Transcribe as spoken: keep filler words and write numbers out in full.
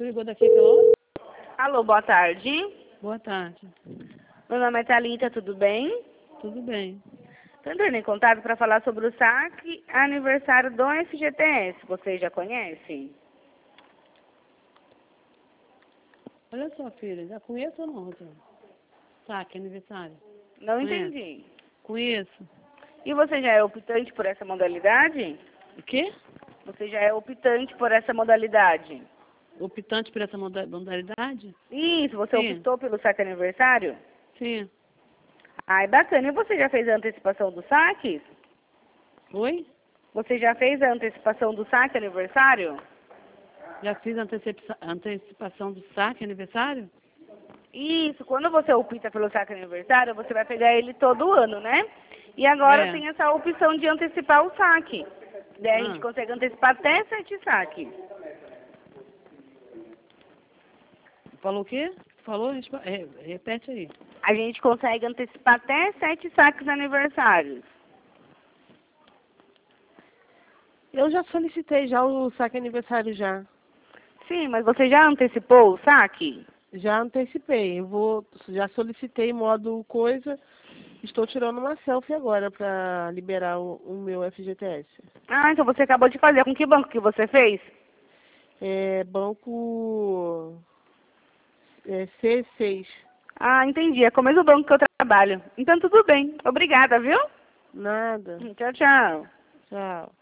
ligou daqui pelo... Alô, boa tarde. Boa tarde. Meu nome é Thalita, tudo bem? Tudo bem. Estou entrando em contato para falar sobre o saque aniversário do F G T S. Vocês já conhecem? Olha só, filha, já conheço ou não, Rodrigo? Saque, aniversário. Não Conhece? entendi. Conheço. E você já é optante por essa modalidade? O quê? Você já é optante por essa modalidade? Optante por essa moda- modalidade? Isso, você Sim. optou pelo saque aniversário? Sim. Ai, bacana. E você já fez a antecipação do saque? Oi? Você já fez a antecipação do saque aniversário? Já fiz a antecipa- antecipação do saque, aniversário? Isso, quando você opta pelo saque aniversário, você vai pegar ele todo ano, né? E agora É. tem essa opção de antecipar o saque. Daí a gente Ah. consegue antecipar até sete saques. Falou o quê? Falou? Respo- é, repete aí. A gente consegue antecipar até sete saques aniversários. Eu já solicitei já o saque aniversário já. Sim, mas você já antecipou o saque? Já antecipei. Eu vou, já solicitei modo coisa. Estou tirando uma selfie agora para liberar o, o meu F G T S. Ah, então você acabou de fazer. Com que banco que você fez? É banco é, C seis. Ah, entendi. É com o mesmo banco que eu trabalho. Então tudo bem. Obrigada, viu? Nada. Tchau, tchau. Tchau.